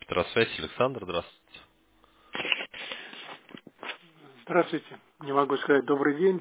Петросвязь, Александр, здравствуйте. Здравствуйте. Не могу сказать добрый день.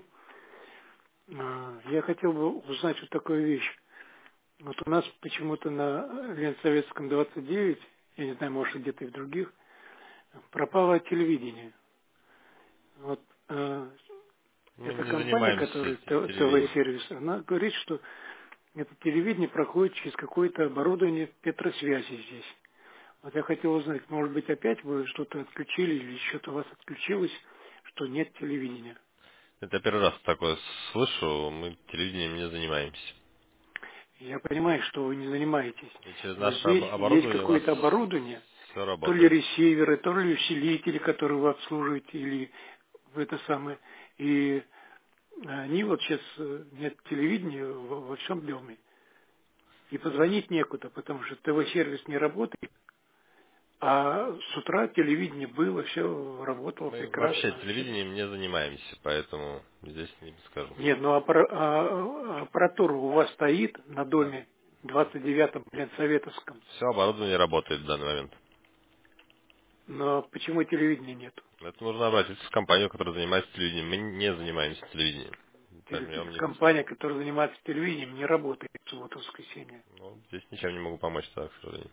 Я хотел бы узнать вот такую вещь. Вот у нас почему-то на Ленсоветском 29, я не знаю, может где-то и в других, пропало телевидение. Вот Мы эта не компания, занимаемся которая телевидением. ТВ-сервис, она говорит, что это телевидение проходит через какое-то оборудование Петросвязи здесь. Вот я хотел узнать, может быть, опять вы что-то отключили или что-то у вас отключилось, что нет телевидения. Это я первый раз такое слышу, мы телевидением не занимаемся. Я понимаю, что вы не занимаетесь, И через но наше здесь есть оборудование у нас какое-то оборудование, все то ли работает. ресиверы, то ли усилители, которые вы обслуживаете, или в это самое. И они вот сейчас нет телевидения во всем доме. И позвонить некуда, потому что ТВ-сервис не работает, а с утра телевидение было, все работало Мы вообще прекрасно. телевидением не занимаемся, поэтому здесь не скажу. Нет, ну аппаратура у вас стоит на Да. доме 29-м Ленсоветовском, Все оборудование работает в данный момент. но почему телевидения нет? Это нужно обратиться в компанию, которая занимается телевидением. Мы не занимаемся телевидением. Поэтому я вам не... Компания, которая занимается телевидением, не работает в субботу, воскресенье. Ну, здесь ничем не могу помочь, так, к сожалению.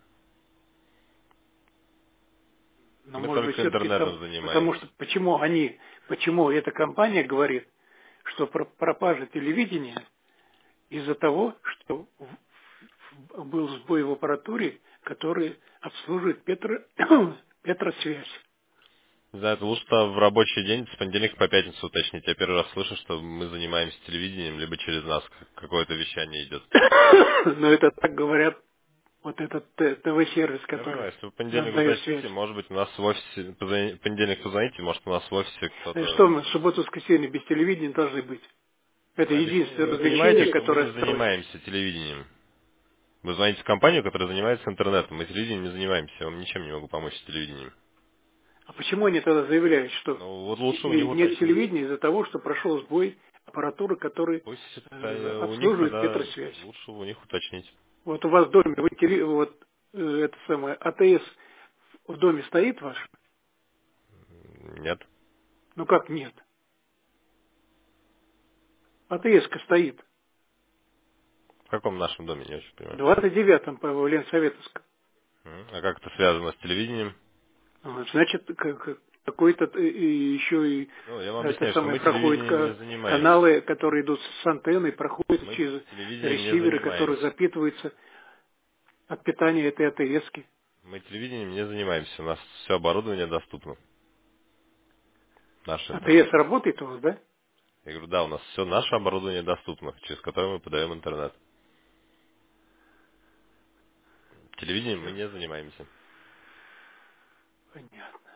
Но Мы может быть только все-таки там, интернетом потому что занимаемся. почему эта компания говорит, что пропажа телевидения из-за того, что был сбой в аппаратуре, который обслуживает Петросвязь. Не знаю, это лучше в рабочий день с понедельника по пятницу уточнить. Я первый раз слышу, что мы занимаемся телевидением, либо через нас какое-то вещание идет. Но это так говорят вот этот ТВ-сервис, Я который понимаю, если вы в понедельник дает связь. уточните, может быть, у нас в офисе, в понедельник позвоните, может, у нас в офисе Что кто-то... мы в субботу-воскресенье без телевидения должны быть? Это единственное Вы понимаете, развлечение, что мы которое не осталось. занимаемся телевидением. Вы звоните в компанию, которая занимается интернетом. Мы телевидением не занимаемся, я вам ничем не могу помочь с телевидением. А почему они тогда заявляют, что Ну, вот лучше у них нет уточнить. телевидения из-за того, что прошел сбой аппаратуры, который Пусть это у них обслуживает тогда Петросвязь? лучше у них уточнить. Вот у вас в доме, вот это самое, АТС в доме стоит ваш? Нет. Ну как нет? АТС-ка стоит. В каком нашем доме, не очень В понимаю. 29-м по Ленсоветовском. А как это связано с телевидением? Вот, значит, какой-то еще и Ну, я вам это объясняю, что самое мы проходят телевидением не занимаемся. каналы, которые идут с антенной, проходят Мы через телевидением не ресиверы, которые занимаемся. запитываются от питания этой АТС-ки. Мы телевидением не занимаемся. У нас все оборудование доступно. Наш интернет. АТС работает у вас, да? Я говорю, да, у нас все наше оборудование доступно, через которое мы подаем интернет. Телевидением мы Все не занимаемся. понятно.